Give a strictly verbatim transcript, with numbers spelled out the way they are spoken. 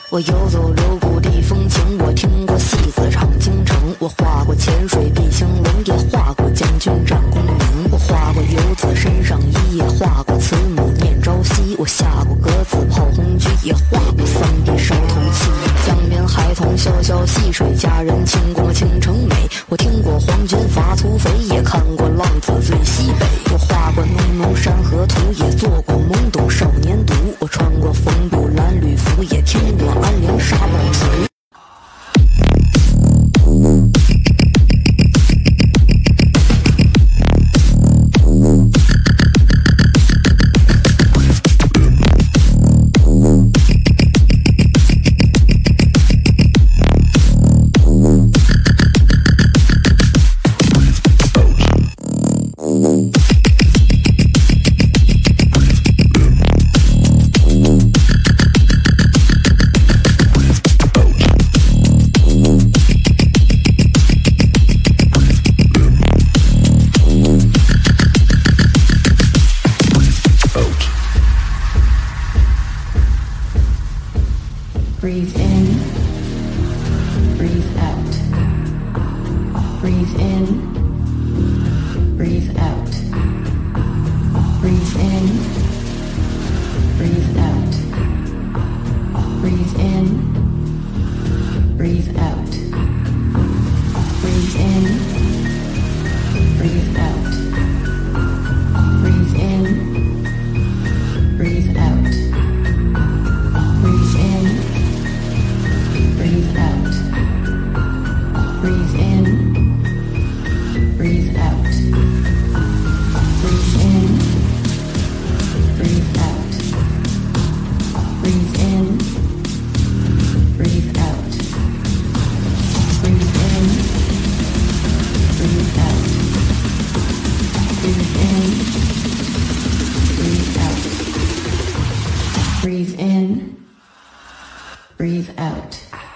我游走留故地风情，我听过戏子唱京城，我画过潜水碧青龙，也画过将军战功名。我画过游子身上衣，也画过慈母念朝夕。我下过鸽子炮红驹，也画过桑地烧头七。江边孩童潇潇戏水，佳人轻过倾城美。我听过皇军伐土匪，也看过浪子醉西北。我画过浓浓山河图，也做过懵懂少年读。我穿过风布蓝缕服，也听过安良沙暴锤。 Breathe in, breathe out. Breathe in, breathe out. Breathe in, breathe out. Breathe in, breathe out. Breathe in, breathe out. Breathe in, breathe out. Breathe in, breathe out. Breathe in, breathe out. Breathe in, breathe out. Breathe in, breathe out. Breathe in, breathe out. Breathe in, breathe out. Breathe in, breathe out.